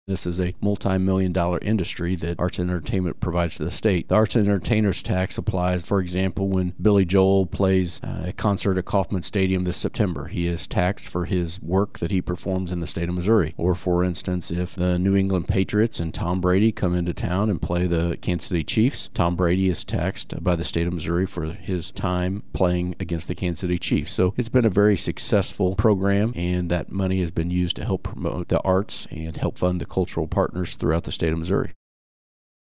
This is a multi-million-dollar industry that arts and entertainment provides to the state. The arts and entertainers tax applies, for example, when Billy Joel plays a concert at Kauffman Stadium this September. He is taxed for his work that he performs in the state of Missouri. Or, for instance, if the New England Patriots and Tom Brady come into town and play the Kansas City Chiefs, Tom Brady is taxed by the state of Missouri for his time playing against the Kansas City Chiefs. So it's been a very successful program, and that money has been used to help promote the arts and help fund the cultural partners throughout the state of Missouri.